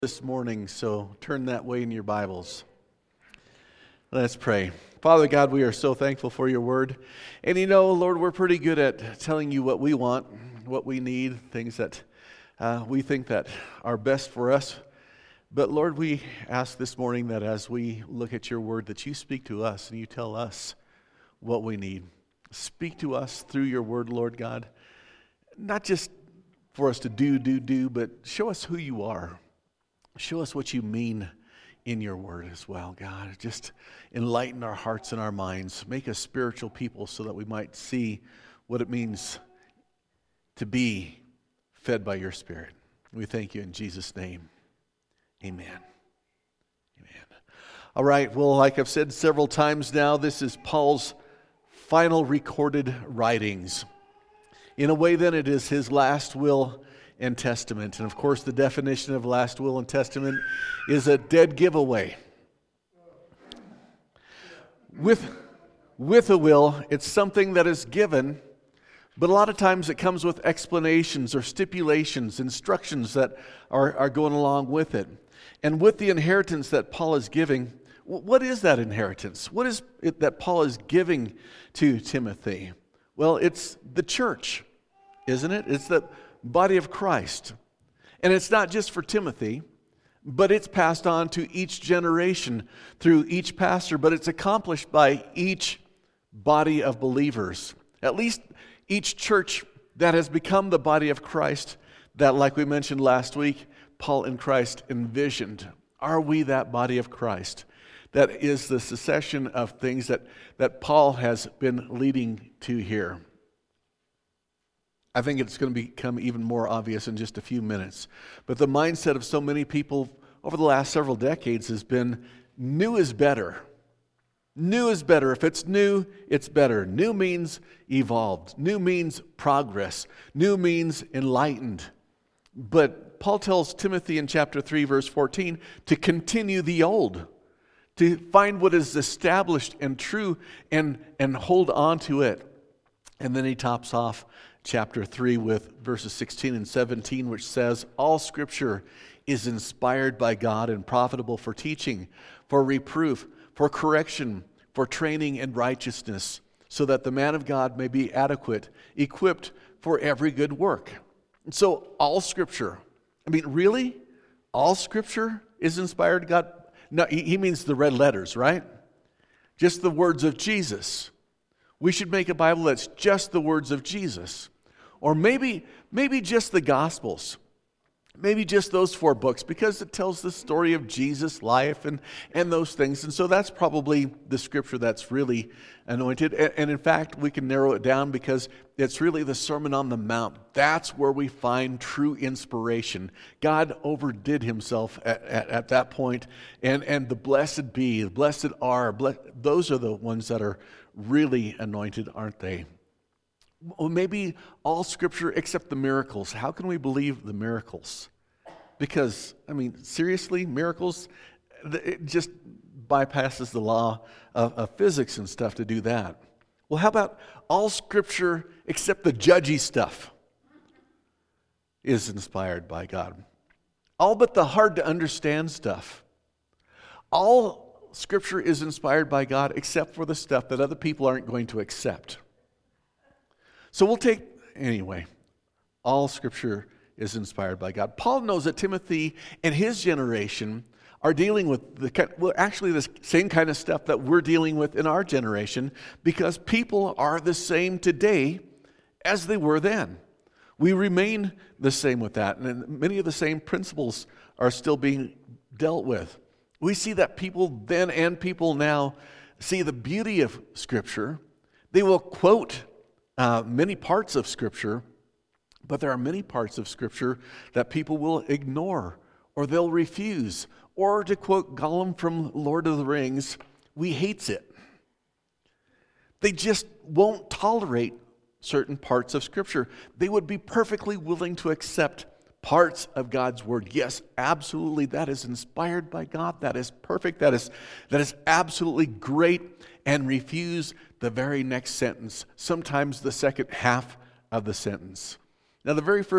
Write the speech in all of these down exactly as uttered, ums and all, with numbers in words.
This morning, so turn that way in your Bibles. Let's pray. Father God, we are so thankful for your word. And you know, Lord, we're pretty good at telling you what we want, what we need, things that uh, we think that are best for us. But Lord, we ask this morning that as we look at your word, that you speak to us and you tell us what we need. Speak to us through your word, Lord God. Not just for us to do, do, do, but show us who you are. Show us what you mean in your word as well, God. Just enlighten our hearts and our minds. Make us spiritual people so that we might see what it means to be fed by your Spirit. We thank you in Jesus' name. Amen. Amen. All right, well, like I've said several times now, this is Paul's final recorded writings. In a way, then, it is his last will and testament. And of course, the definition of last will and testament is a dead giveaway. With, with a will, it's something that is given, but a lot of times it comes with explanations or stipulations, instructions that are, are going along with it. And with the inheritance that Paul is giving, what is that inheritance? What is it that Paul is giving to Timothy? Well, it's the church, isn't it? It's the body of Christ. And it's not just for Timothy, but it's passed on to each generation through each pastor, but it's accomplished by each body of believers. At least each church that has become the body of Christ that, like we mentioned last week, Paul and Christ envisioned. Are we that body of Christ? That is the succession of things that, that Paul has been leading to here. I think it's going to become even more obvious in just a few minutes. But the mindset of so many people over the last several decades has been new is better. New is better. If it's new, it's better. New means evolved. New means progress. New means enlightened. But Paul tells Timothy in chapter three, verse fourteen, to continue the old, to find what is established and true and, and hold on to it. And then he tops off chapter three with verses sixteen and seventeen, which says, all Scripture is inspired by God and profitable for teaching, for reproof, for correction, for training in righteousness, so that the man of God may be adequate, equipped for every good work. And so all Scripture, I mean, really? All Scripture is inspired God? No, he means the red letters, right? Just the words of Jesus. We should make a Bible that's just the words of Jesus. Or maybe, maybe just the Gospels. Maybe just those four books, because it tells the story of Jesus' life and, and those things. And so that's probably the Scripture that's really anointed. And, and in fact, we can narrow it down because it's really the Sermon on the Mount. That's where we find true inspiration. God overdid himself at, at, at that point. And, and the blessed be, the blessed are, blessed, those are the ones that are really anointed, aren't they? Well, maybe all Scripture except the miracles. How can we believe the miracles? Because, I mean, seriously, miracles, it just bypasses the law of, of physics and stuff to do that. Well, how about all Scripture except the judgy stuff is inspired by God? All but the hard to understand stuff. All Scripture is inspired by God except for the stuff that other people aren't going to accept. So we'll take, anyway, all Scripture is inspired by God. Paul knows that Timothy and his generation are dealing with, the well, actually the same kind of stuff that we're dealing with in our generation, because people are the same today as they were then. We remain the same with that, and many of the same principles are still being dealt with. We see that people then and people now see the beauty of Scripture. They will quote Uh, many parts of Scripture, but there are many parts of Scripture that people will ignore, or they'll refuse, or to quote Gollum from Lord of the Rings, we hates it. They just won't tolerate certain parts of Scripture. They would be perfectly willing to accept parts of God's Word. Yes, absolutely, that is inspired by God, that is perfect, that is, that is absolutely great, and refuse the very next sentence, sometimes the second half of the sentence. Now, the very first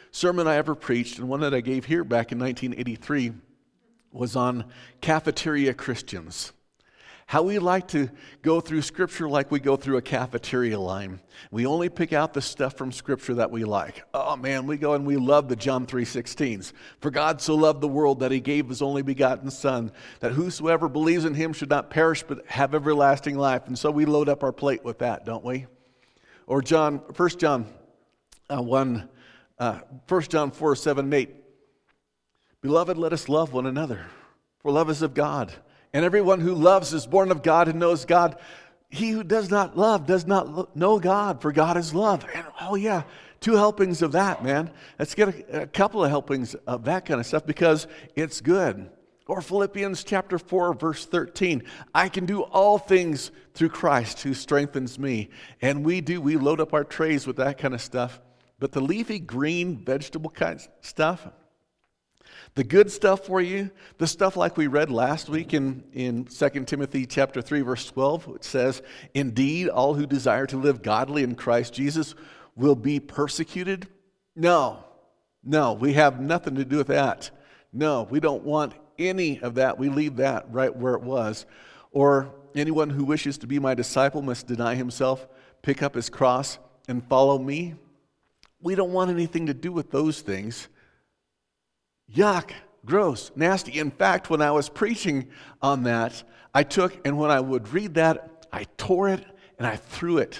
sermon I ever preached, and one that I gave here back in nineteen eighty-three, was on cafeteria Christians. How we like to go through Scripture like we go through a cafeteria line. We only pick out the stuff from Scripture that we like. Oh man, we go and we love the John three sixteens. For God so loved the world that he gave his only begotten Son, that whosoever believes in him should not perish but have everlasting life. And so we load up our plate with that, don't we? Or John, First John uh, one, uh, First John four, seven, and eight. Beloved, let us love one another, for love is of God. And everyone who loves is born of God and knows God. He who does not love does not lo- know God, for God is love. And oh yeah, two helpings of that, man. Let's get a, a couple of helpings of that kind of stuff because it's good. Or Philippians chapter four, verse thirteen. I can do all things through Christ who strengthens me. And we do, we load up our trays with that kind of stuff. But the leafy green vegetable kind of stuff, the good stuff for you, the stuff like we read last week in, in Second Timothy chapter three, verse twelve, which says, indeed, all who desire to live godly in Christ Jesus will be persecuted. No, no, we have nothing to do with that. No, we don't want any of that. We leave that right where it was. Or anyone who wishes to be my disciple must deny himself, pick up his cross, and follow me. We don't want anything to do with those things. Yuck, gross, nasty. In fact, when I was preaching on that, I took, and when I would read that, I tore it and I threw it. It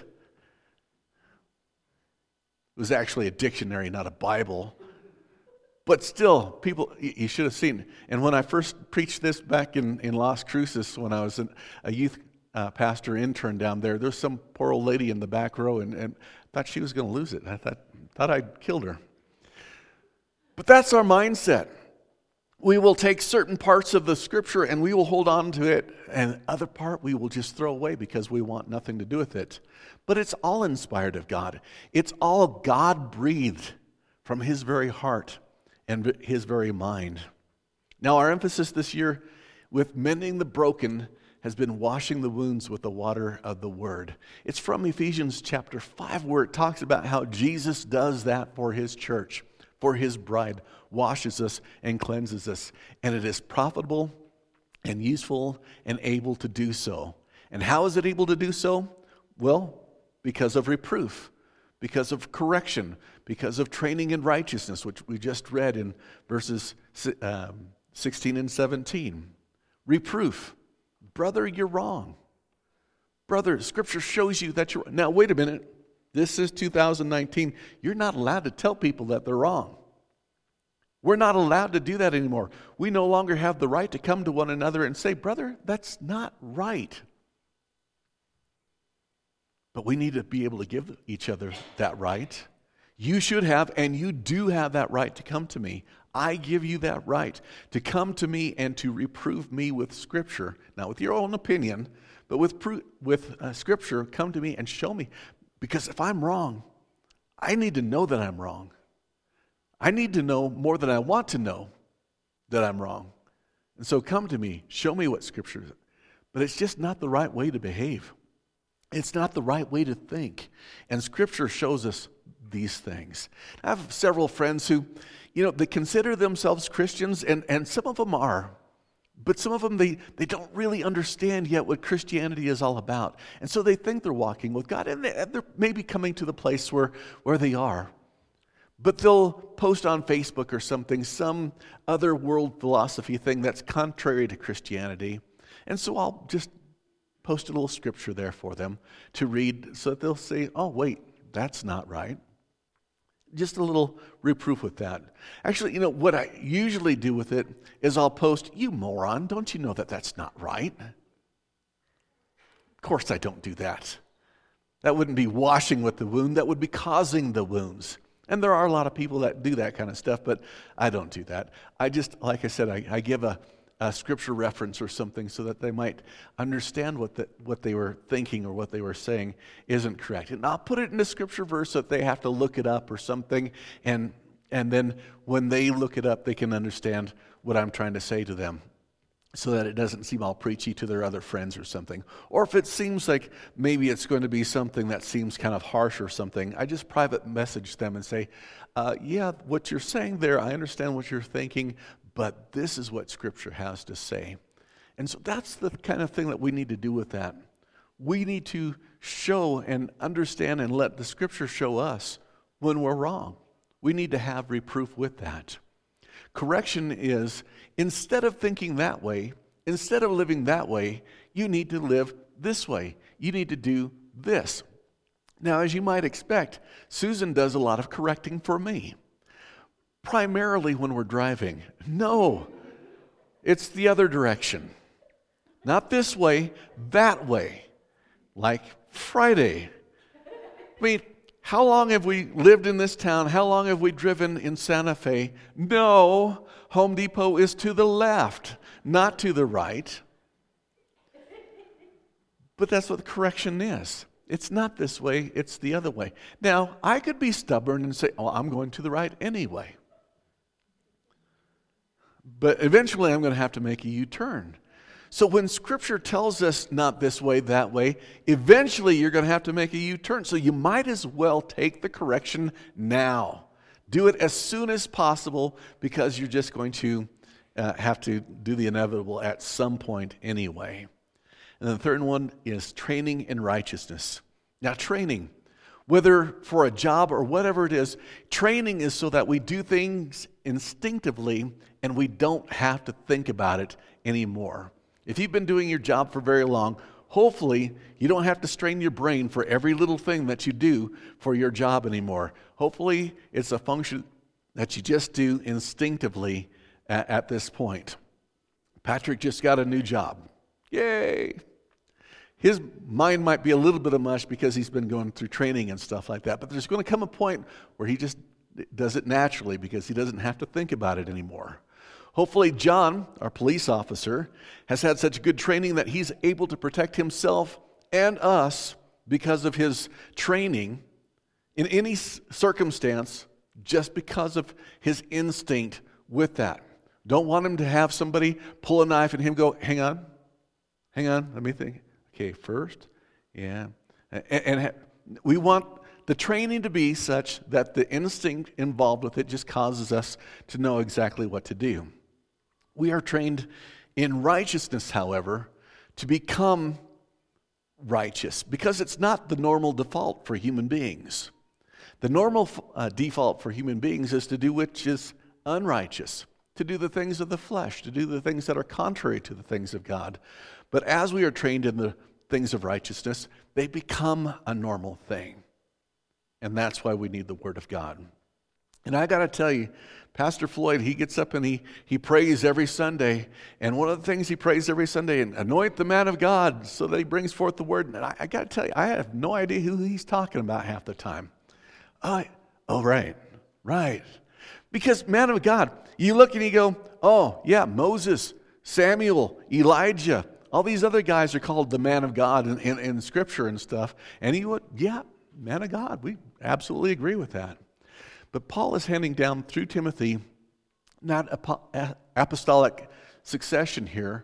was actually a dictionary, not a Bible. But still, people, you should have seen. And when I first preached this back in, in Las Cruces, when I was an, a youth uh, pastor intern down there, there was some poor old lady in the back row, and, and thought she was going to lose it. I thought, thought I'd killed her. But that's our mindset. We will take certain parts of the Scripture and we will hold on to it, and other part we will just throw away because we want nothing to do with it. But it's all inspired of God. It's all God-breathed from his very heart and his very mind. Now our emphasis this year with mending the broken has been washing the wounds with the water of the Word. It's from Ephesians chapter five, where it talks about how Jesus does that for his church. For his bride, washes us and cleanses us. And it is profitable and useful and able to do so. And how is it able to do so? Well, because of reproof, because of correction, because of training in righteousness, which we just read in verses um, sixteen and seventeen. Reproof. Brother, you're wrong. Brother, Scripture shows you that you're... Now, wait a minute. This is two thousand nineteen. You're not allowed to tell people that they're wrong. We're not allowed to do that anymore. We no longer have the right to come to one another and say, brother, that's not right. But we need to be able to give each other that right. You should have, and you do have that right to come to me. I give you that right to come to me and to reprove me with Scripture. Not with your own opinion, but with, with uh, Scripture. Come to me and show me. Because if I'm wrong, I need to know that I'm wrong. I need to know more than I want to know that I'm wrong. And so come to me, show me what Scripture is. But it's just not the right way to behave. It's not the right way to think. And Scripture shows us these things. I have several friends who, you know, they consider themselves Christians, and, and some of them are. But some of them, they, they don't really understand yet what Christianity is all about. And so they think they're walking with God, and, they, and they're maybe coming to the place where, where they are. But they'll post on Facebook or something, some other world philosophy thing that's contrary to Christianity. And so I'll just post a little scripture there for them to read so that they'll say, oh, wait, that's not right. Just a little reproof with that. Actually, you know, what I usually do with it is I'll post, you moron, don't you know that that's not right? Of course I don't do that. That wouldn't be washing with the wound. That would be causing the wounds. And there are a lot of people that do that kind of stuff, but I don't do that. I just, like I said, I, I give a, a scripture reference or something so that they might understand what the, what they were thinking or what they were saying isn't correct. And I'll put it in a scripture verse so that they have to look it up or something, and and then when they look it up, they can understand what I'm trying to say to them. so that it doesn't seem all preachy to their other friends or something. Or if it seems like maybe it's going to be something that seems kind of harsh or something, I just private message them and say, uh, yeah, what you're saying there, I understand what you're thinking, but this is what Scripture has to say. And so that's the kind of thing that we need to do with that. We need to show and understand and let the Scripture show us when we're wrong. We need to have reproof with that. Correction is, instead of thinking that way, instead of living that way, you need to live this way. You need to do this. Now, as you might expect, Susan does a lot of correcting for me. Primarily when we're driving. No, it's the other direction. Not this way, that way. Like Friday. I mean, how long have we lived in this town? How long have we driven in Santa Fe? No, Home Depot is to the left, not to the right. But that's what the correction is. It's not this way, it's the other way. Now, I could be stubborn and say, oh, I'm going to the right anyway. But eventually I'm going to have to make a U-turn. So when Scripture tells us not this way, that way, eventually you're going to have to make a U-turn. So you might as well take the correction now. Do it as soon as possible because you're just going to uh, have to do the inevitable at some point anyway. And the third one is training in righteousness. Now training, whether for a job or whatever it is, training is so that we do things instinctively and we don't have to think about it anymore. If you've been doing your job for very long, hopefully you don't have to strain your brain for every little thing that you do for your job anymore. Hopefully it's a function that you just do instinctively at, at this point. Patrick just got a new job. Yay! His mind might be a little bit of mush because he's been going through training and stuff like that, but there's going to come a point where he just does it naturally because he doesn't have to think about it anymore. Hopefully John, our police officer, has had such good training that he's able to protect himself and us because of his training in any circumstance just because of his instinct with that. Don't want him to have somebody pull a knife and him go, hang on, hang on, let me think. Okay, first, yeah. And, and we want the training to be such that the instinct involved with it just causes us to know exactly what to do. We are trained in righteousness, however, to become righteous because it's not the normal default for human beings. The normal uh, default for human beings is to do which is unrighteous, to do the things of the flesh, to do the things that are contrary to the things of God. But as we are trained in the things of righteousness, they become a normal thing. And that's why we need the Word of God. And I got to tell you, Pastor Floyd, he gets up and he, he prays every Sunday. And one of the things he prays every Sunday, and anoint the man of God so that he brings forth the Word. And I, I got to tell you, I have no idea who he's talking about half the time. Uh, oh, right, right. Because man of God, you look and you go, oh, yeah, Moses, Samuel, Elijah, all these other guys are called the man of God in, in, in Scripture and stuff. And he would, yeah, man of God, we absolutely agree with that. But Paul is handing down through Timothy not apostolic succession here,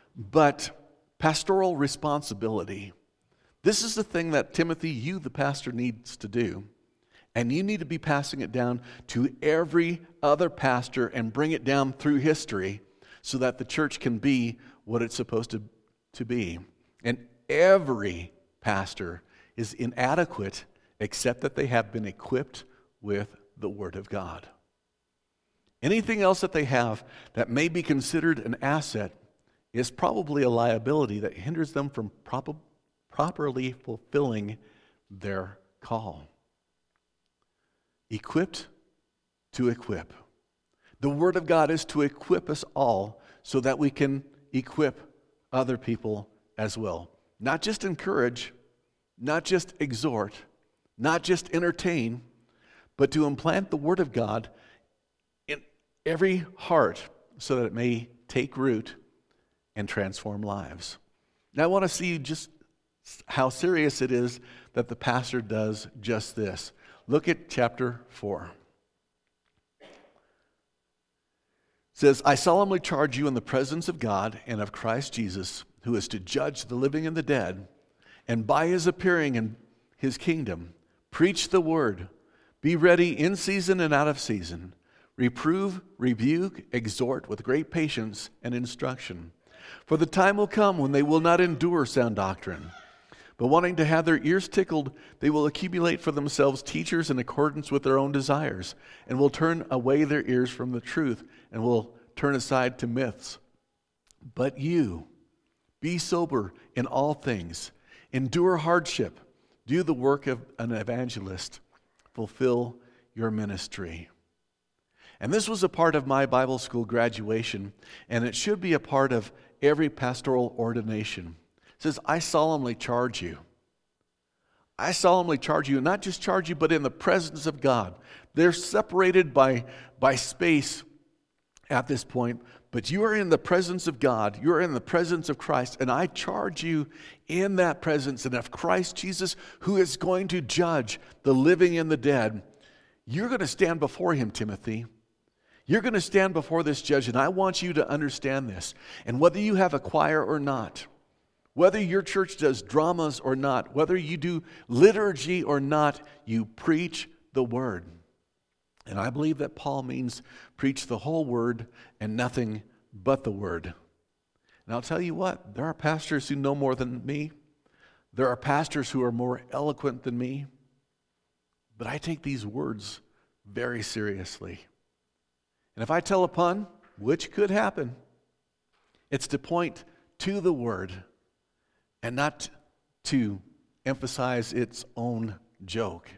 but pastoral responsibility. This is the thing that Timothy, you the pastor, needs to do. And you need to be passing it down to every other pastor and bring it down through history so that the church can be what it's supposed to, to be. And every pastor is inadequate except that they have been equipped with the Word of God. Anything else that they have that may be considered an asset is probably a liability that hinders them from prop- properly fulfilling their call. Equipped to equip. The Word of God is to equip us all so that we can equip other people as well. Not just encourage, not just exhort, not just entertain, but to implant the Word of God in every heart so that it may take root and transform lives. Now I want to see just how serious it is that the pastor does just this. Look at chapter four. says, I solemnly charge you in the presence of God and of Christ Jesus, who is to judge the living and the dead, and by his appearing in his kingdom, preach the word. Be ready in season and out of season. Reprove, rebuke, exhort with great patience and instruction. For the time will come when they will not endure sound doctrine, but wanting to have their ears tickled, they will accumulate for themselves teachers in accordance with their own desires, and will turn away their ears from the truth, and will turn aside to myths. But you, be sober in all things, endure hardship, do the work of an evangelist, fulfill your ministry. And this was a part of my Bible school graduation, and it should be a part of every pastoral ordination. It says, I solemnly charge you. I solemnly charge you, and not just charge you, but in the presence of God. They're separated by, by space at this point, but you are in the presence of God. You are in the presence of Christ, and I charge you in that presence and of Christ Jesus, who is going to judge the living and the dead. You're going to stand before him, Timothy. You're going to stand before this judge, and I want you to understand this. And whether you have a choir or not, whether your church does dramas or not, whether you do liturgy or not, you preach the word. And I believe that Paul means preach the whole word and nothing but the word. And I'll tell you what, there are pastors who know more than me. There are pastors who are more eloquent than me. But I take these words very seriously. And if I tell a pun, which could happen, it's to point to the word and not to emphasize its own joke.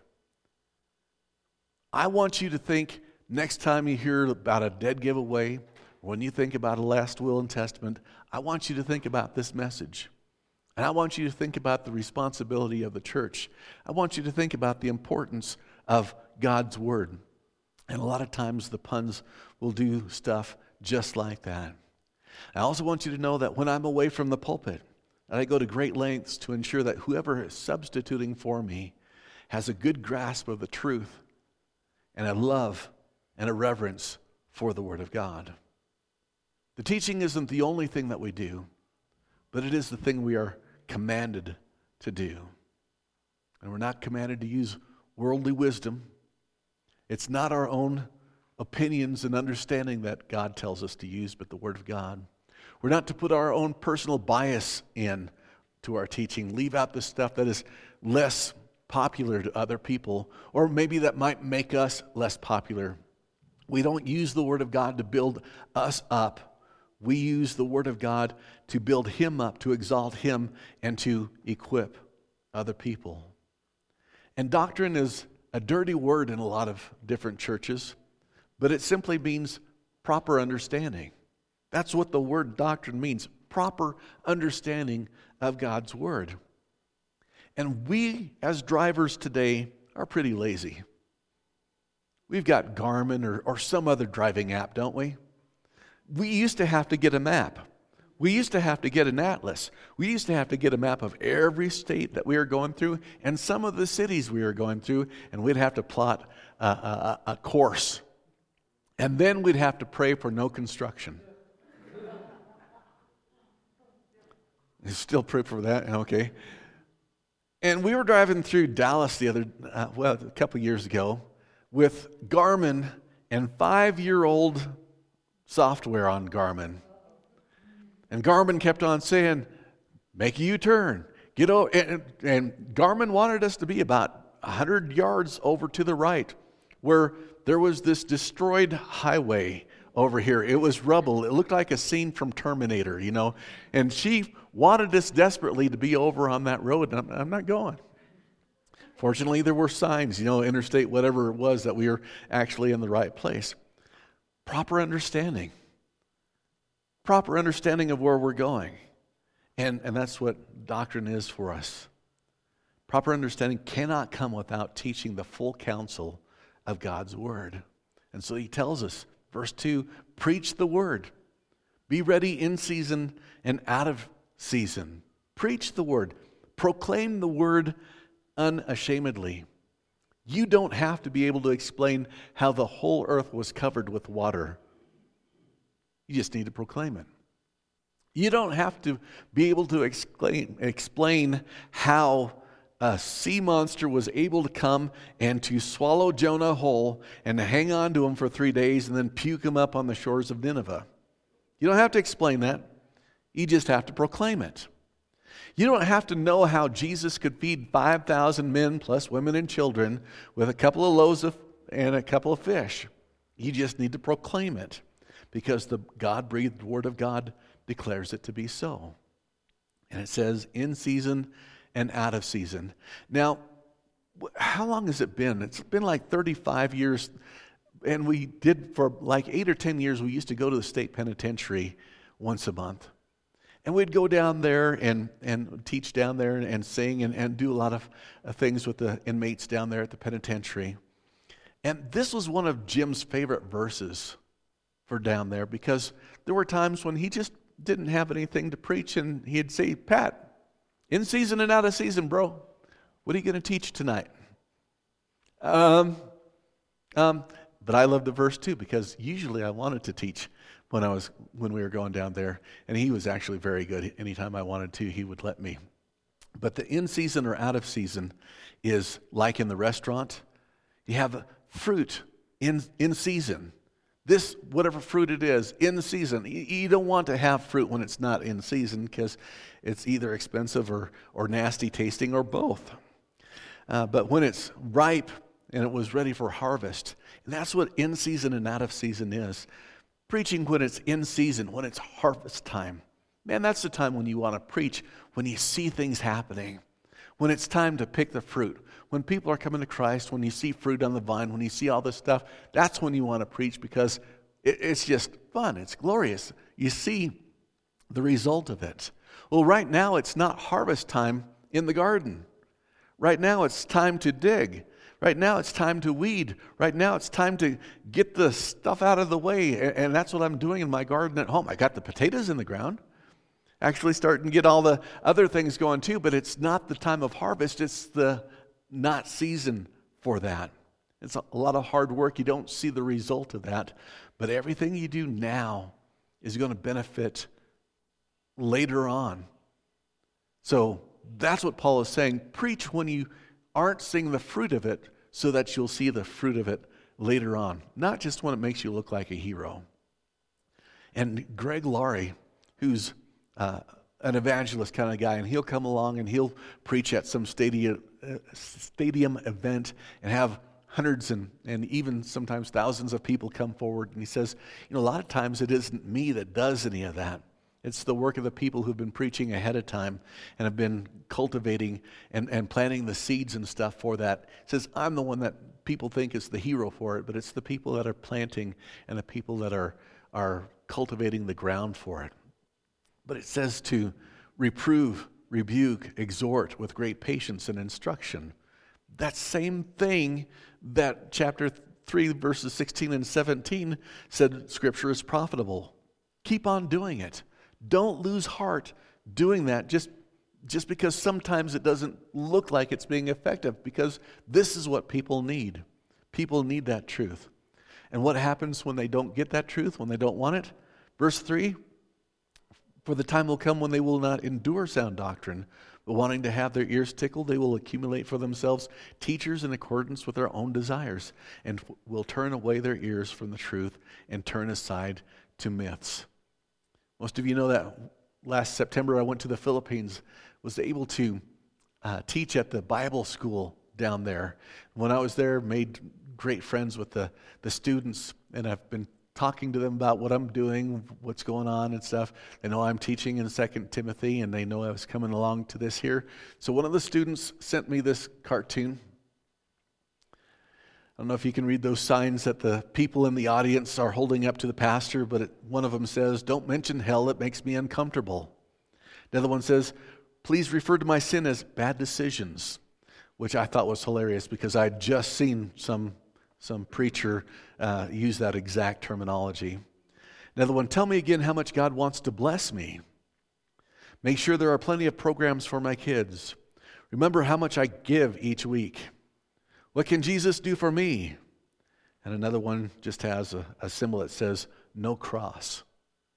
I want you to think next time you hear about a dead giveaway, when you think about a last will and testament, I want you to think about this message. And I want you to think about the responsibility of the church. I want you to think about the importance of God's word. And a lot of times the puns will do stuff just like that. I also want you to know that when I'm away from the pulpit, I go to great lengths to ensure that whoever is substituting for me has a good grasp of the truth and a love and a reverence for the Word of God. The teaching isn't the only thing that we do, but it is the thing we are commanded to do. And we're not commanded to use worldly wisdom. It's not our own opinions and understanding that God tells us to use, but the Word of God. We're not to put our own personal bias in to our teaching, leave out the stuff that is less popular to other people, or maybe that might make us less popular. We don't use the Word of God to build us up. We use the Word of God to build Him up, to exalt Him, and to equip other people. And doctrine is a dirty word in a lot of different churches, but it simply means proper understanding. That's what the word doctrine means, proper understanding of God's word. And we, as drivers today, are pretty lazy. We've got Garmin or, or some other driving app, don't we? We used to have to get a map. We used to have to get an atlas. We used to have to get a map of every state that we were going through and some of the cities we were going through, and we'd have to plot a, a, a course. And then we'd have to pray for no construction. You still pray for that? Okay. And we were driving through Dallas the other, uh, well, a couple years ago with Garmin and five-year-old software on Garmin. And Garmin kept on saying, make a U-turn. Get over. And, and Garmin wanted us to be about one hundred yards over to the right, where there was this destroyed highway over here. It was rubble. It looked like a scene from Terminator, you know. And she wanted us desperately to be over on that road, and I'm, I'm not going. Fortunately, there were signs, you know, interstate, whatever it was, that we were actually in the right place. Proper understanding. Proper understanding of where we're going. And, and that's what doctrine is for us. Proper understanding cannot come without teaching the full counsel of God's word. And so he tells us, verse two, preach the word. Be ready in season and out of season. Preach the word. Proclaim the word unashamedly. You don't have to be able to explain how the whole earth was covered with water. You just need to proclaim it. You don't have to be able to explain, explain how a sea monster was able to come and to swallow Jonah whole and to hang on to him for three days and then puke him up on the shores of Nineveh. You don't have to explain that. You just have to proclaim it. You don't have to know how Jesus could feed five thousand men plus women and children with a couple of loaves of, and a couple of fish. You just need to proclaim it because the God-breathed Word of God declares it to be so. And it says in season and out of season. Now, how long has it been? It's been like thirty-five years, and we did for like eight or ten years, we used to go to the state penitentiary once a month. And we'd go down there and, and teach down there and, and sing and, and do a lot of uh, things with the inmates down there at the penitentiary. And this was one of Jim's favorite verses for down there because there were times when he just didn't have anything to preach and he'd say, Pat, in season and out of season, bro, what are you going to teach tonight? Um, um, but I love the verse too because usually I wanted to teach when I was when we were going down there, and he was actually very good. Anytime I wanted to, he would let me. But the in season or out of season is like in the restaurant. You have fruit in in season. This, whatever fruit it is, in season. You, you don't want to have fruit when it's not in season because it's either expensive or, or nasty tasting or both. Uh, but when it's ripe and it was ready for harvest, and that's what in season and out of season is. Preaching when it's in season, when it's harvest time. Man, that's the time when you want to preach, when you see things happening. When it's time to pick the fruit. When people are coming to Christ, when you see fruit on the vine, when you see all this stuff, that's when you want to preach because it, it's just fun. It's glorious. You see the result of it. Well, right now it's not harvest time in the garden. Right now it's time to dig. Right now it's time to weed. Right now it's time to get the stuff out of the way. And that's what I'm doing in my garden at home. I got the potatoes in the ground. Actually starting to get all the other things going too. But it's not the time of harvest. It's the not season for that. It's a lot of hard work. You don't see the result of that. But everything you do now is going to benefit later on. So that's what Paul is saying. Preach when you aren't seeing the fruit of it so that you'll see the fruit of it later on, not just when it makes you look like a hero. And Greg Laurie, who's uh, an evangelist kind of guy, and he'll come along and he'll preach at some stadium, uh, stadium event and have hundreds and, and even sometimes thousands of people come forward. And he says, you know, a lot of times it isn't me that does any of that. It's the work of the people who've been preaching ahead of time and have been cultivating and, and planting the seeds and stuff for that. It says, I'm the one that people think is the hero for it, but it's the people that are planting and the people that are, are cultivating the ground for it. But it says to reprove, rebuke, exhort with great patience and instruction. That same thing that chapter three, verses sixteen and seventeen said Scripture is profitable. Keep on doing it. Don't lose heart doing that just, just because sometimes it doesn't look like it's being effective, because this is what people need. People need that truth. And what happens when they don't get that truth, when they don't want it? Verse three, for the time will come when they will not endure sound doctrine, but wanting to have their ears tickled, they will accumulate for themselves teachers in accordance with their own desires, and will turn away their ears from the truth and turn aside to myths. Most of you know that last September I went to the Philippines, was able to uh, teach at the Bible school down there. When I was there, made great friends with the, the students, and I've been talking to them about what I'm doing, what's going on and stuff. They know I'm teaching in Second Timothy, and they know I was coming along to this here. So one of the students sent me this cartoon. I don't know if you can read those signs that the people in the audience are holding up to the pastor, but it, one of them says, "Don't mention hell, it makes me uncomfortable." Another one says, "Please refer to my sin as bad decisions," which I thought was hilarious because I'd just seen some, some preacher uh, use that exact terminology. Another one, "Tell me again how much God wants to bless me. Make sure there are plenty of programs for my kids. Remember how much I give each week. What can Jesus do for me?" And another one just has a, a symbol that says, "No cross."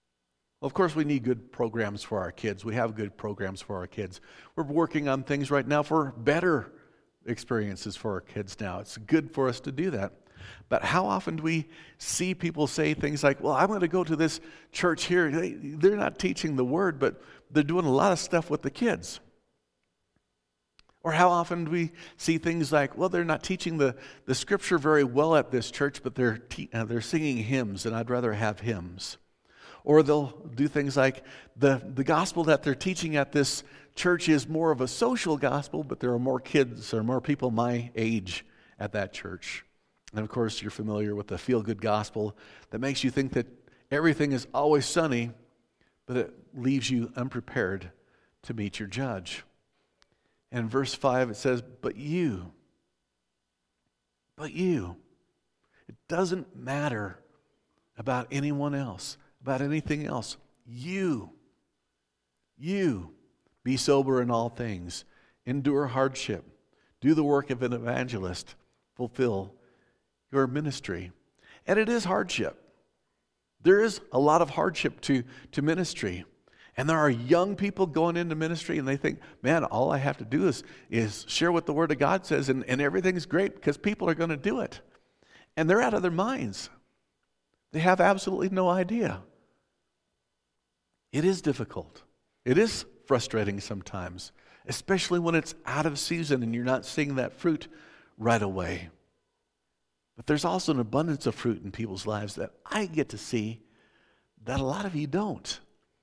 Well, of course, we need good programs for our kids. We have good programs for our kids. We're working on things right now for better experiences for our kids now. It's good for us to do that. But how often do we see people say things like, well, I'm going to go to this church here. They, they're not teaching the word, but they're doing a lot of stuff with the kids. Or how often do we see things like, well, they're not teaching the, the scripture very well at this church, but they're, te- uh, they're singing hymns, and I'd rather have hymns. Or they'll do things like the, the gospel that they're teaching at this church is more of a social gospel, but there are more kids or more people my age at that church. And of course, you're familiar with the feel-good gospel that makes you think that everything is always sunny, but it leaves you unprepared to meet your judge. And in verse five, it says, but you, but you. It doesn't matter about anyone else, about anything else. You, you, be sober in all things, endure hardship, do the work of an evangelist, fulfill your ministry. And it is hardship. There is a lot of hardship to, to ministry. And there are young people going into ministry and they think, man, all I have to do is, is share what the Word of God says and, and everything's great because people are going to do it. And they're out of their minds. They have absolutely no idea. It is difficult. It is frustrating sometimes, especially when it's out of season and you're not seeing that fruit right away. But there's also an abundance of fruit in people's lives that I get to see that a lot of you don't.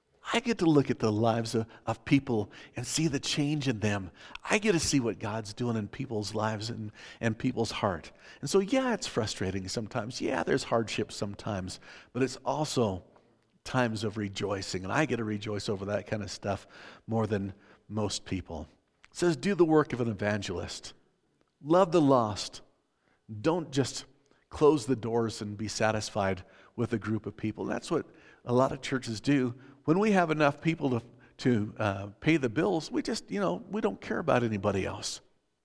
I get to look at the lives of, of people and see the change in them. I get to see what God's doing in people's lives and, and people's heart. And so, yeah, it's frustrating sometimes. Yeah, there's hardship sometimes. But it's also times of rejoicing. And I get to rejoice over that kind of stuff more than most people. It says, do the work of an evangelist. Love the lost. Don't just close the doors and be satisfied with a group of people. That's what a lot of churches do. When we have enough people to, to uh, pay the bills, we just, you know, we don't care about anybody else.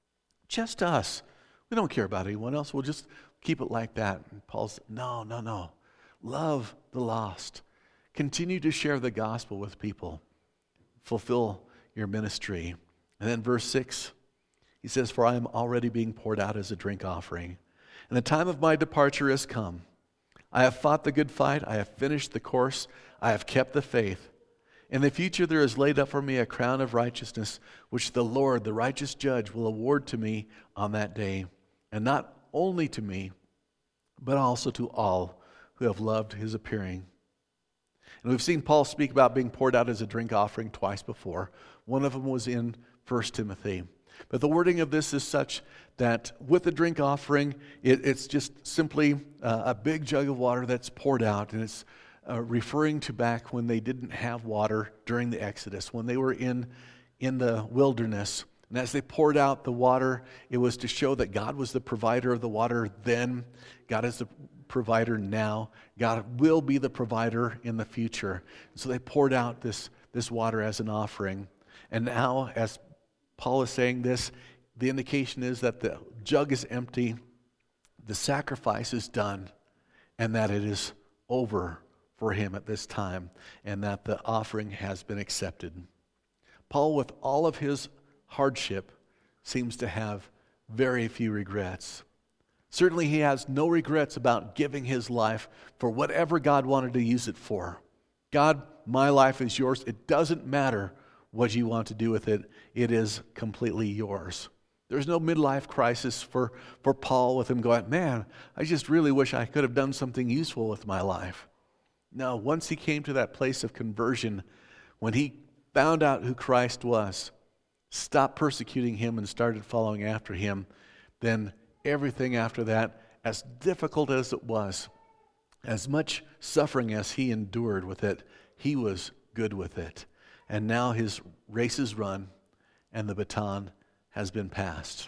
Just us. We don't care about anyone else. We'll just keep it like that. And Paul said, no, no, no. Love the lost. Continue to share the gospel with people. Fulfill your ministry. And then verse six, he says, for I am already being poured out as a drink offering, and the time of my departure has come. I have fought the good fight. I have finished the course. I have kept the faith. In the future there is laid up for me a crown of righteousness, which the Lord, the righteous judge, will award to me on that day. And not only to me, but also to all who have loved his appearing. And we've seen Paul speak about being poured out as a drink offering twice before. One of them was in First Timothy. But the wording of this is such that with the drink offering, it, it's just simply uh, a big jug of water that's poured out. And it's uh, referring to back when they didn't have water during the Exodus, when they were in, in the wilderness. And as they poured out the water, it was to show that God was the provider of the water then. God is the provider now. God will be the provider in the future. So they poured out this, this water as an offering. And now, as Paul is saying this, the indication is that the jug is empty, the sacrifice is done, and that it is over for him at this time, and that the offering has been accepted. Paul, with all of his hardship, seems to have very few regrets. Certainly he has no regrets about giving his life for whatever God wanted to use it for. God, my life is yours. It doesn't matter what you want to do with it. It is completely yours. There's no midlife crisis for, for Paul with him going, man, I just really wish I could have done something useful with my life. No, once he came to that place of conversion, when he found out who Christ was, stopped persecuting him and started following after him, then everything after that, as difficult as it was, as much suffering as he endured with it, he was good with it. And now his race is run and the baton has been passed.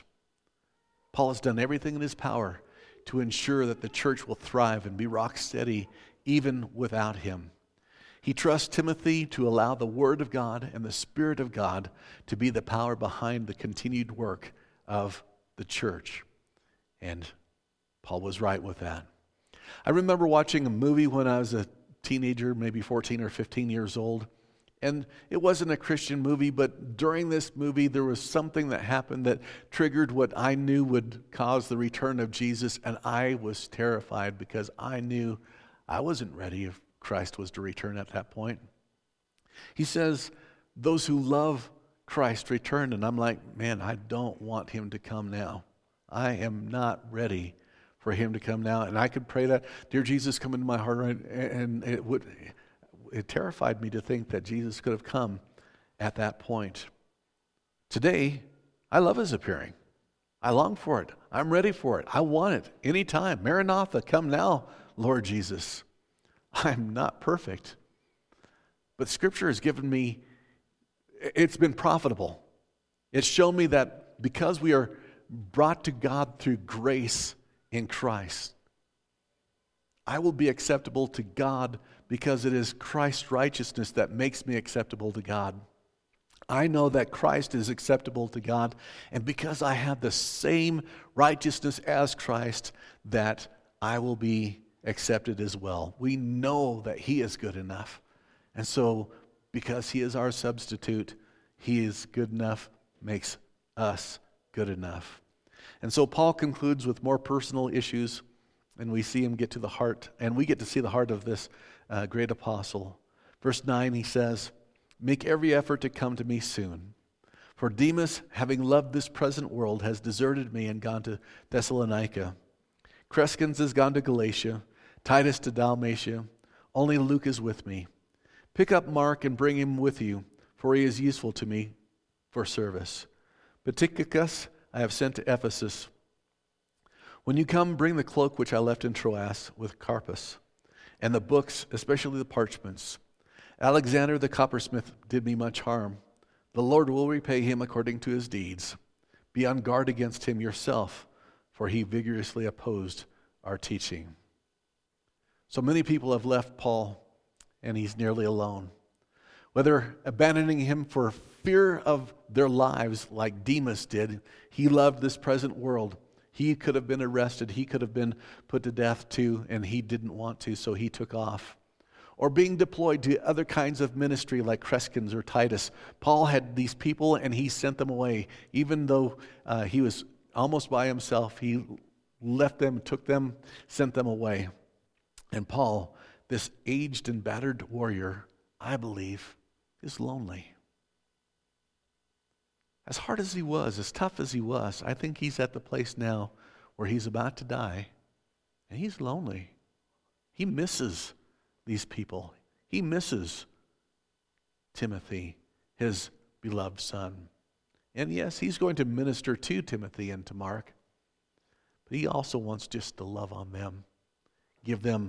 Paul has done everything in his power to ensure that the church will thrive and be rock steady even without him. He trusts Timothy to allow the Word of God and the Spirit of God to be the power behind the continued work of the church. And Paul was right with that. I remember watching a movie when I was a teenager, maybe fourteen or fifteen years old. And it wasn't a Christian movie, but during this movie, there was something that happened that triggered what I knew would cause the return of Jesus, and I was terrified because I knew I wasn't ready if Christ was to return at that point. He says, those who love Christ return, and I'm like, man, I don't want him to come now. I am not ready for him to come now. And I could pray that, dear Jesus, come into my heart, and it would... It terrified me to think that Jesus could have come at that point. Today, I love his appearing. I long for it. I'm ready for it. I want it anytime. Maranatha, come now, Lord Jesus. I'm not perfect, but Scripture has given me, it's been profitable. It's shown me that because we are brought to God through grace in Christ, I will be acceptable to God because it is Christ's righteousness that makes me acceptable to God. I know that Christ is acceptable to God, and because I have the same righteousness as Christ, that I will be accepted as well. We know that he is good enough. And so, because he is our substitute, he is good enough, makes us good enough. And so Paul concludes with more personal issues, and we see him get to the heart, and we get to see the heart of this uh, great apostle. Verse nine, he says, make every effort to come to me soon. For Demas, having loved this present world, has deserted me and gone to Thessalonica. Crescens has gone to Galatia, Titus to Dalmatia. Only Luke is with me. Pick up Mark and bring him with you, for he is useful to me for service. But Tychicus I have sent to Ephesus. When you come, bring the cloak which I left in Troas with Carpus, and the books, especially the parchments. Alexander the coppersmith did me much harm. The Lord will repay him according to his deeds. Be on guard against him yourself, for he vigorously opposed our teaching. So many people have left Paul, and he's nearly alone. Whether abandoning him for fear of their lives like Demas did, he loved this present world. He could have been arrested, he could have been put to death too, and he didn't want to, so he took off. Or being deployed to other kinds of ministry like Crescens or Titus. Paul had these people and he sent them away. Even though uh, he was almost by himself, he left them, took them, sent them away. And Paul, this aged and battered warrior, I believe, is lonely. As hard as he was, as tough as he was, I think he's at the place now where he's about to die, and he's lonely. He misses these people. He misses Timothy, his beloved son. And yes, he's going to minister to Timothy and to Mark, but he also wants just to love on them, give them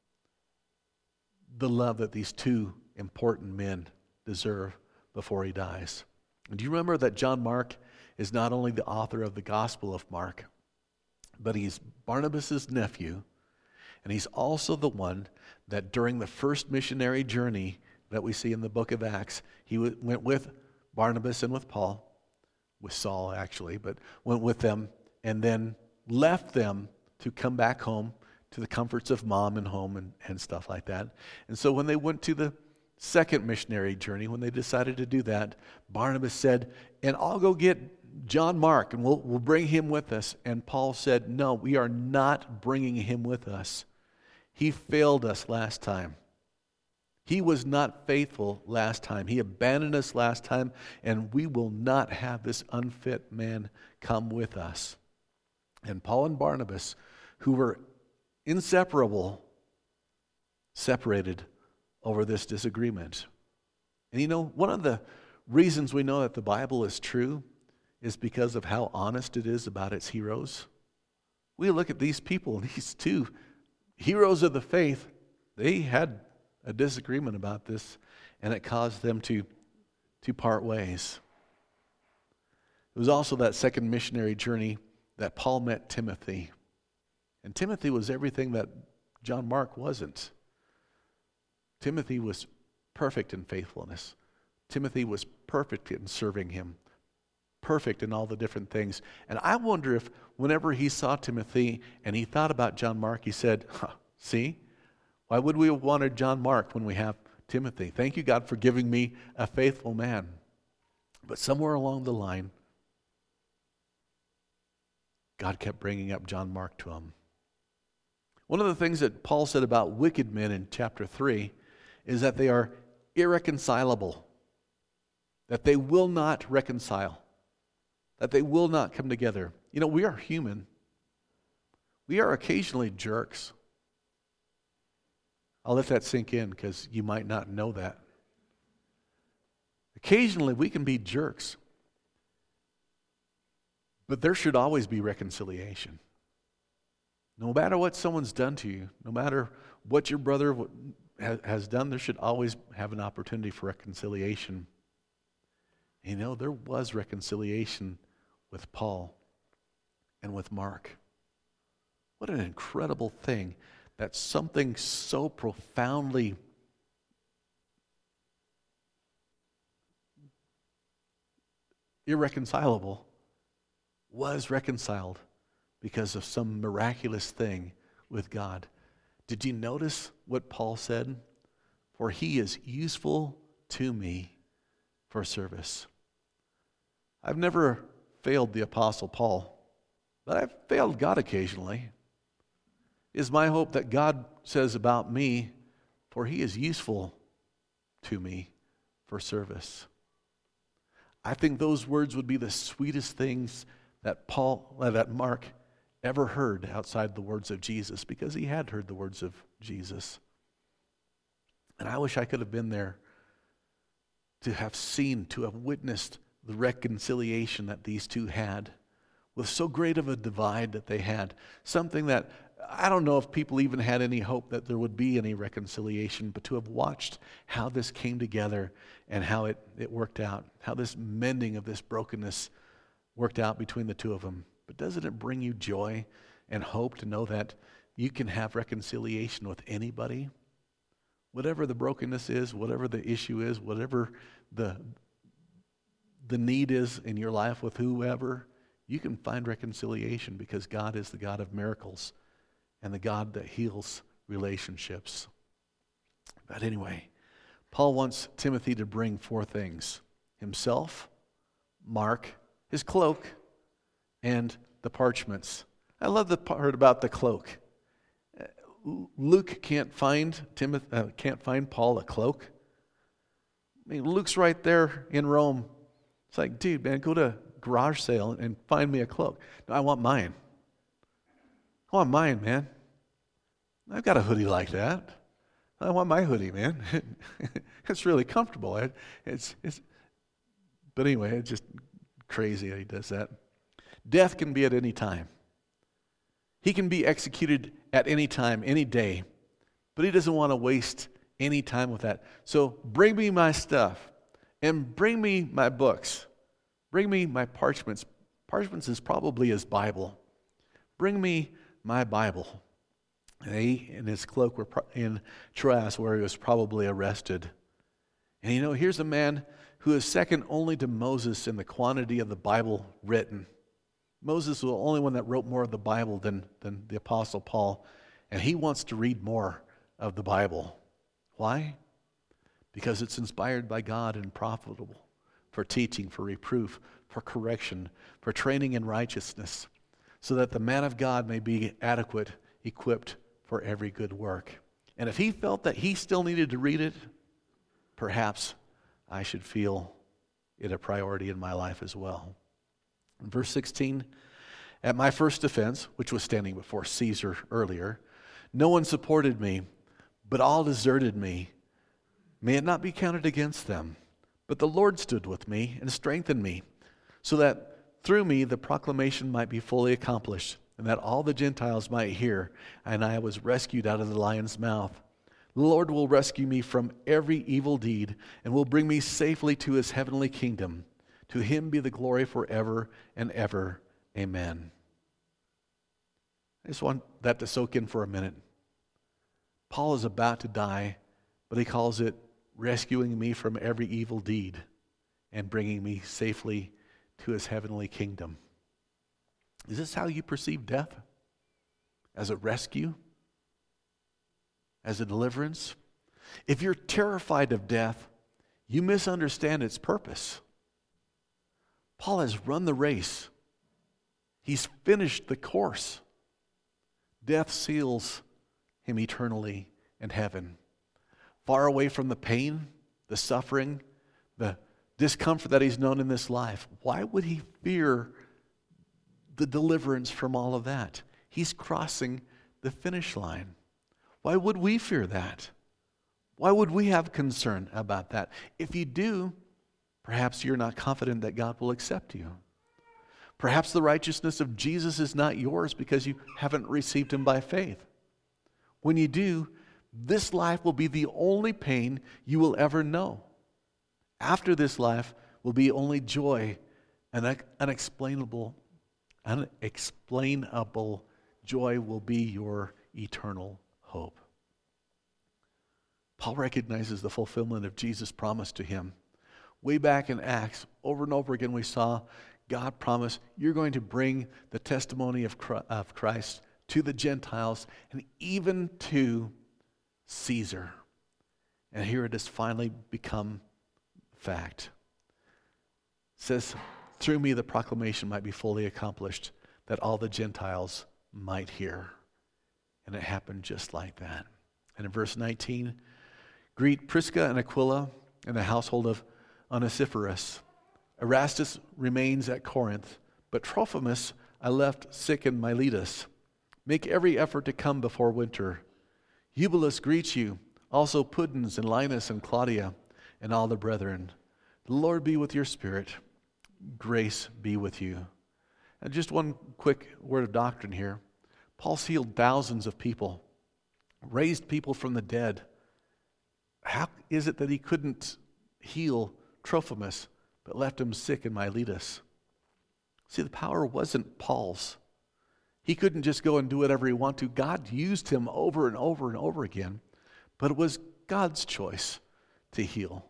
the love that these two important men deserve before he dies. And do you remember that John Mark is not only the author of the Gospel of Mark, but he's Barnabas' nephew, and he's also the one that during the first missionary journey that we see in the book of Acts, he w- went with Barnabas and with Paul, with Saul actually, but went with them and then left them to come back home to the comforts of mom and home and, and stuff like that. And so when they went to the second missionary journey, when they decided to do that, Barnabas said, and I'll go get John Mark and we'll, we'll bring him with us. And Paul said, no, we are not bringing him with us. He failed us last time. He was not faithful last time. He abandoned us last time, and we will not have this unfit man come with us. And Paul and Barnabas, who were inseparable, separated over this disagreement. And you know, one of the reasons we know that the Bible is true is because of how honest it is about its heroes. We look at these people, these two heroes of the faith, they had a disagreement about this, and it caused them to, to part ways. It was also that second missionary journey that Paul met Timothy. And Timothy was everything that John Mark wasn't. Timothy was perfect in faithfulness. Timothy was perfect in serving him. Perfect in all the different things. And I wonder if whenever he saw Timothy and he thought about John Mark, he said, huh, see, Why would we have wanted John Mark when we have Timothy? Thank you, God, for giving me a faithful man. But somewhere along the line, God kept bringing up John Mark to him. One of the things that Paul said about wicked men in chapter three is that they are irreconcilable, that they will not reconcile, that they will not come together. You know, we are human. We are occasionally jerks. I'll let that sink in because you might not know that. Occasionally we can be jerks, but there should always be reconciliation. No matter what someone's done to you, no matter what your brother has done, there should always have an opportunity for reconciliation. You know, there was reconciliation with Paul and with Mark. What an incredible thing that something so profoundly irreconcilable was reconciled because of some miraculous thing with God. Did you notice what Paul said? For he is useful to me for service. I've never failed the Apostle Paul, but I've failed God occasionally. It is my hope that God says about me, for he is useful to me for service. I think those words would be the sweetest things that Paul, that Mark ever heard outside the words of Jesus, because he had heard the words of Jesus. And I wish I could have been there to have seen, to have witnessed the reconciliation that these two had with so great of a divide that they had. Something that I don't know if people even had any hope that there would be any reconciliation, but to have watched how this came together and how it, it worked out, how this mending of this brokenness worked out between the two of them. But doesn't it bring you joy and hope to know that you can have reconciliation with anybody? Whatever the brokenness is, whatever the issue is, whatever the, the need is in your life with whoever, you can find reconciliation because God is the God of miracles and the God that heals relationships. But anyway, Paul wants Timothy to bring four things: himself, Mark, his cloak, and the parchments. I love the part about the cloak. Luke can't find Timothy, uh, can't find Paul a cloak. I mean, Luke's right there in Rome. It's like, dude, man, go to a garage sale and find me a cloak. No, I want mine. I want mine, man. I've got a hoodie like that. I want my hoodie, man. It's really comfortable. It, it's, it's, but anyway, it's just crazy how he does that. Death can be at any time. He can be executed at any time, any day. But he doesn't want to waste any time with that. So bring me my stuff and bring me my books. Bring me my parchments. Parchments is probably his Bible. Bring me my Bible. And he and his cloak were in Troas, where he was probably arrested. And you know, here's a man who is second only to Moses in the quantity of the Bible written. Moses was the only one that wrote more of the Bible than, than the Apostle Paul. And he wants to read more of the Bible. Why? Because it's inspired by God and profitable for teaching, for reproof, for correction, for training in righteousness, so that the man of God may be adequate, equipped for every good work. And if he felt that he still needed to read it, perhaps I should feel it a priority in my life as well. In verse sixteen, at my first defense, which was standing before Caesar earlier, no one supported me, but all deserted me. May it not be counted against them. But the Lord stood with me and strengthened me, so that through me the proclamation might be fully accomplished, and that all the Gentiles might hear, and I was rescued out of the lion's mouth. The Lord will rescue me from every evil deed, and will bring me safely to his heavenly kingdom. To him be the glory forever and ever. Amen. I just want that to soak in for a minute. Paul is about to die, but he calls it rescuing me from every evil deed and bringing me safely to his heavenly kingdom. Is this how you perceive death? As a rescue? as a deliverance. If you're terrified of death, you misunderstand its purpose. Paul has run the race. He's finished the course. Death seals him eternally in heaven, far away from the pain, the suffering, the discomfort that he's known in this life. Why would he fear the deliverance from all of that? He's crossing the finish line. Why would we fear that? Why would we have concern about that? If you do, perhaps you're not confident that God will accept you. Perhaps the righteousness of Jesus is not yours because you haven't received him by faith. When you do, this life will be the only pain you will ever know. After this life will be only joy and unexplainable, unexplainable joy will be your eternal hope. Paul recognizes the fulfillment of Jesus' promise to him. Way back in Acts, over and over again we saw God promise, you're going to bring the testimony of Christ to the Gentiles and even to Caesar. And here it has finally become fact. It says, through me the proclamation might be fully accomplished, that all the Gentiles might hear. And it happened just like that. And in verse nineteen, greet Prisca and Aquila and the household of Onesiphorus. Erastus remains at Corinth, but Trophimus I left sick in Miletus. Make every effort to come before winter. Eubulus greets you, also Pudens and Linus and Claudia and all the brethren. The Lord be with your spirit. Grace be with you. And just one quick word of doctrine here. Paul's healed thousands of people, raised people from the dead. How is it that he couldn't heal Trophimus, but left him sick in Miletus? See, the power wasn't Paul's. He couldn't just go and do whatever he wanted to. God used him over and over and over again, but it was God's choice to heal.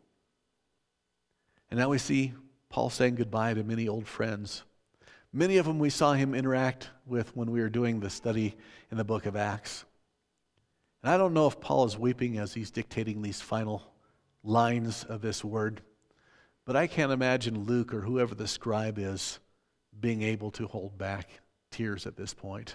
And now we see Paul saying goodbye to many old friends. Many of them we saw him interact with when we were doing the study in the book of Acts. And I don't know if Paul is weeping as he's dictating these final lines of this word, but I can't imagine Luke or whoever the scribe is being able to hold back tears at this point.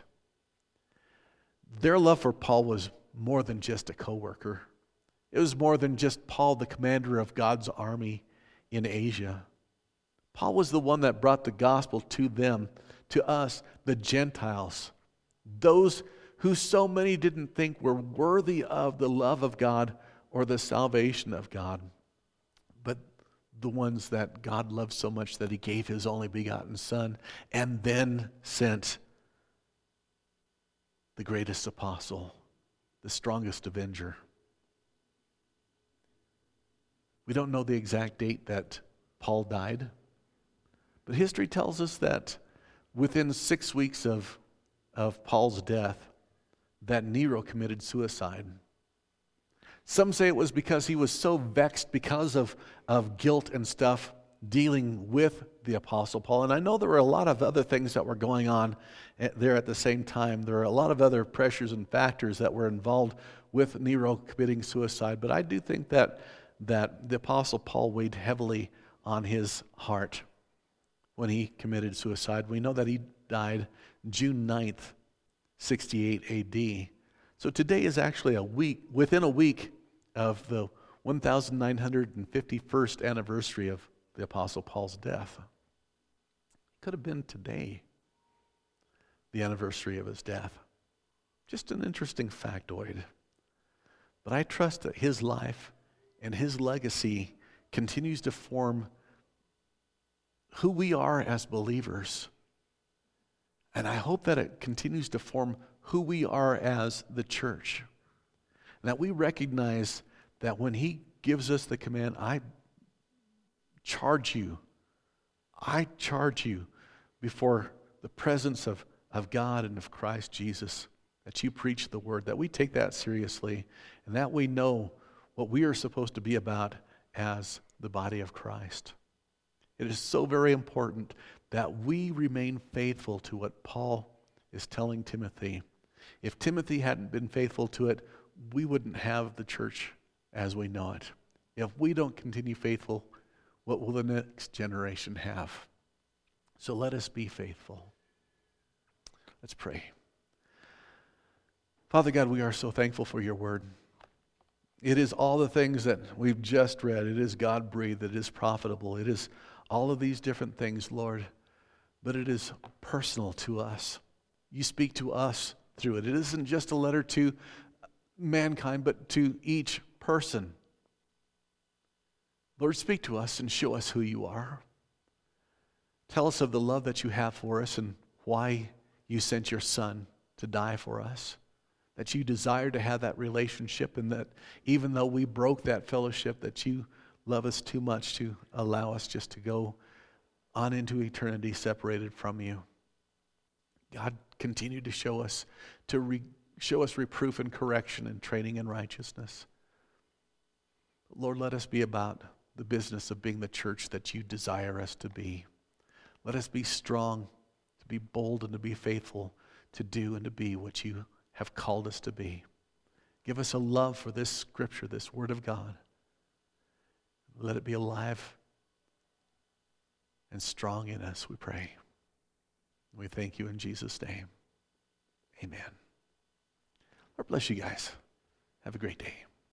Their love for Paul was more than just a co-worker. It was more than just Paul, the commander of God's army in Asia. Paul was the one that brought the gospel to them, to us, the Gentiles, those who so many didn't think were worthy of the love of God or the salvation of God, but the ones that God loved so much that he gave his only begotten Son and then sent the greatest apostle, the strongest avenger. We don't know the exact date that Paul died, but history tells us that within six weeks of, of Paul's death, that Nero committed suicide. Some say it was because he was so vexed because of, of guilt and stuff dealing with the Apostle Paul. And I know there were a lot of other things that were going on there at the same time. There are a lot of other pressures and factors that were involved with Nero committing suicide. But I do think that, that the Apostle Paul weighed heavily on his heart when he committed suicide. We know that he died June ninth, sixty-eight A D. So today is actually a week, within a week of the one thousand nine hundred fifty-first anniversary of the Apostle Paul's death. It could have been today, the anniversary of his death. Just an interesting factoid. But I trust that his life and his legacy continues to form who we are as believers. And I hope that it continues to form who we are as the church. And that we recognize that when he gives us the command, I charge you, I charge you before the presence of, of God and of Christ Jesus, that you preach the word, that we take that seriously, and that we know what we are supposed to be about as the body of Christ. It is so very important that we remain faithful to what Paul is telling Timothy. If Timothy hadn't been faithful to it, we wouldn't have the church as we know it. If we don't continue faithful, what will the next generation have? So let us be faithful. Let's pray. Father God, we are so thankful for your word. It is all the things that we've just read. It is God-breathed. It is profitable. It is all of these different things, Lord. But it is personal to us. You speak to us through it. It isn't just a letter to mankind, but to each person. Lord, speak to us and show us who you are. Tell us of the love that you have for us and why you sent your Son to die for us. That you desire to have that relationship, and that even though we broke that fellowship, that you love us too much to allow us just to go on into eternity separated from you. God, continue to show us, to re, show us reproof and correction and training in righteousness. Lord, let us be about the business of being the church that you desire us to be. Let us be strong, to be bold, and to be faithful, to do and to be what you have called us to be. Give us a love for this scripture, this word of God. Let it be alive and strong in us, we pray. We thank you in Jesus' name. Amen. Lord bless you guys. Have a great day.